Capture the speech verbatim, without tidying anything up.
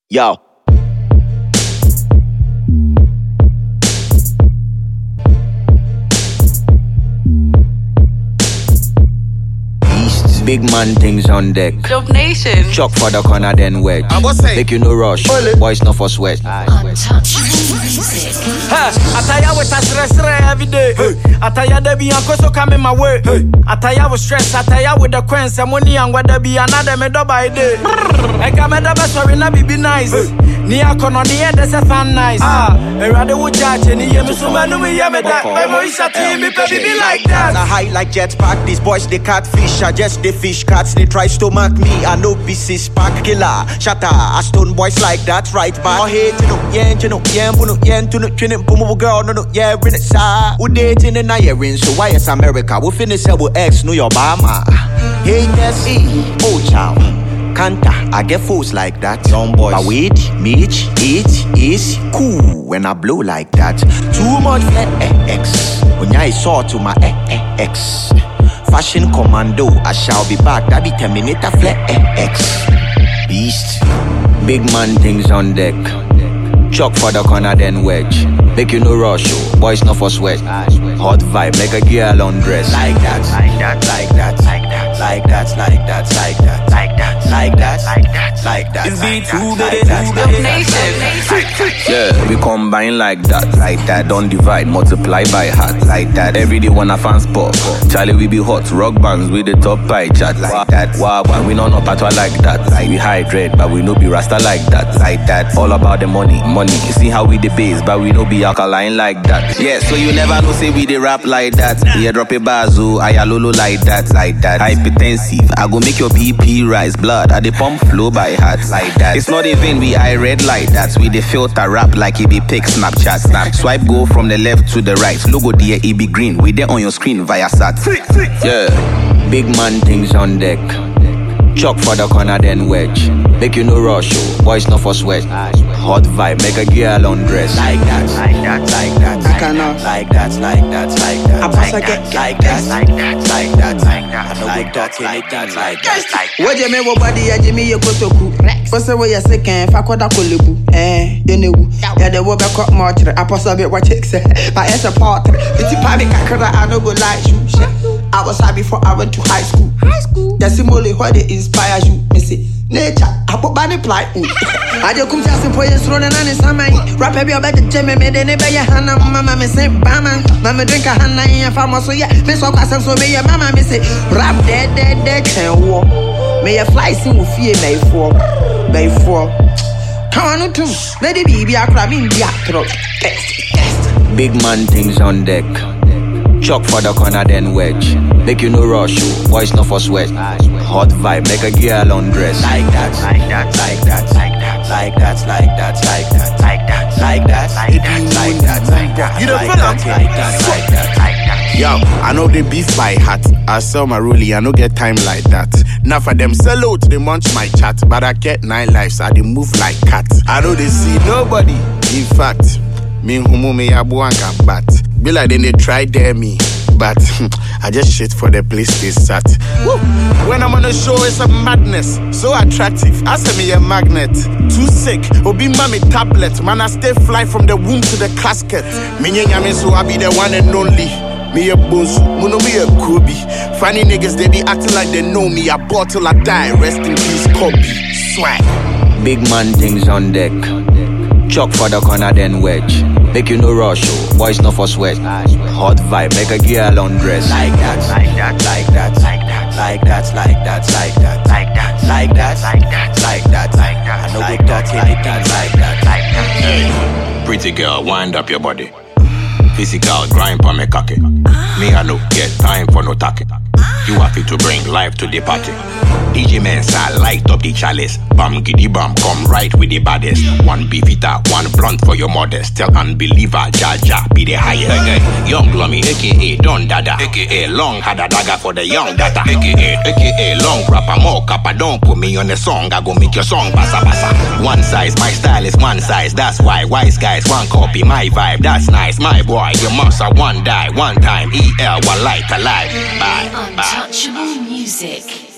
Yo. Big man things on deck. Dub Nation. Chuck for the corner, then wedge. Make you no rush. Boys not for sweat. Untouchable music. Hey, I tell you with a stress every day. Hey, I tell you there be and so come in my way. Hey, I tell you with stress. I tell you with the queens and money and whether be another me do by day. I come at the best sorry na be nice. Nia kono nia that's a fan nice. Ah, I rather would judge any year me so man me hear me that. My voice a team me baby be like that. I high like jetpack. These boys they catfish. I just the fish cats. They try to mark me. I know B C spark killer. Shatter. I stone boys like that right back. Oh hey, you know, yeah, you know, yeah, you know, yeah, you know, you know, boom, girl, no, no, yeah, bring it side. We dating in a year so why is America? We finish with X, New York, Obama. Hey, yes, oh, child. Kanta, I get fools like that. Young boys. But wait, Mitch, it is cool when I blow like that. Too much X. When I saw to my X. Fashion commando, I shall be back. That be Terminator X. Beast. Big man things on deck. Chuck for the corner, then wedge. Make you no rush, oh. Boys not for sweat. Hot vibe, make a girl undress. Like that, like that, like that, like that, like that, like that, like that, like that, like that, like that, like that. It's be too bad, Dub Nation. Yeah, we combine like that, like that. Don't divide, multiply by heart, like that. Every day when a fan spot, Charlie we be hot. Rock bands with the top pie chat, like that. Wow, wow, we no no patwa like that. Like we hydrate, but we no be rasta like that, like that. All about the money, money. You see how we the base, but we no be alkaline like that. Yeah, so you never know say we the rap like that. Yeah, drop a bazo, I lolo like that, like that. Hypertensive, I go make your B P rise. Blood, I the pump flow by heart like that. It's not even we I read like that. We the filter rap like it be pick Snapchat. Snap swipe go from the left to the right. Logo there it be green. We there on your screen via sat. Yeah, big man things on deck. Chuck for the corner, then wedge. Make you no rush, oh. Boys not for sweat. Hot vibe, make a girl undress. Like that, like that, like that, like that, like that, like that, like that, like that, like that, like that, like that, like that. I know we talk anything like that. What you mean, what body, I Jimmy, you go to cook. What's the way you're second? Fakoda Kolibu, eh? You know, yeah, the work got much. I possibly watch it, but as a part, it's a panic. I don't go like you. I was high before I went to high school. High school? That's simply what it inspires you. Me say, nature, I put body ply. I just come to us and put your throat and on his summer. Rap every about the gym and made any better Hannah. Mamma, me say, Bama. Mamma drink a Hannah and farmer. So yeah, Miss Wakasam, so me, your mamma, me say, rap dead, dead, dead, can walk. May a fly sing with fear, may fall. May fall. Come on, too. Let it be, be a crab in the throat. Big man things on deck. Chuck for the corner, then wedge. Make you no rush, oh. Boys not for sweat. Hot vibe, make a girl undress. Like that, like that, like that, like that, like that, like that, like that, like that, like that, like that, like that, like that. You don't feel like that, like that, like that, like that. Yo, I know they beef by hat. I sell my rollie, I no get time like that. Now for them sell out, they munch my chat. But I get nine lives, I they move like cat. I know they see nobody. In fact, me humo me abuanga bat. Be like then they try dare me. But I just shit for the place they sat. Woo. When I'm on a show, it's a madness. So attractive, I say me a magnet. Too sick, obi mommy tablet. Man, I stay fly from the womb to the casket. Me nyame so I be the one and only. Me a boss, muno me a Kobe. Funny niggas, they be acting like they know me. I bought till I die, rest in peace, Kobe. Swag. Big man things on deck. Chuck for the corner, then wedge. Make you no rush, oh. Boys not for sweat. Hot vibe, make a girl undress. Like that, like that, like that, like that, like that, like that, like that, like that, like that, like that, like that, like that. I know we talk anything like that, like that. Hey, pretty girl, wind up your body. Physical grind for me cocky. Me I no get time for no talking. You have to bring life to the party. D J Mensa light up the chalice. Bam giddy bam, come right with the baddest. One beefita, one blunt for your modest. Tell unbeliever, Jaja be the highest. Okay. Young Glummy, aka Don Dada, aka Long had a dagger for the young data, aka aka Long rapper, more kappa. Don't put me on the song, I go make your song basa basa. One size, my style is one size. That's why wise guys one copy my vibe. That's nice, my boy. You must have one die, one time. E L one light alive. Bye. Untouchable music.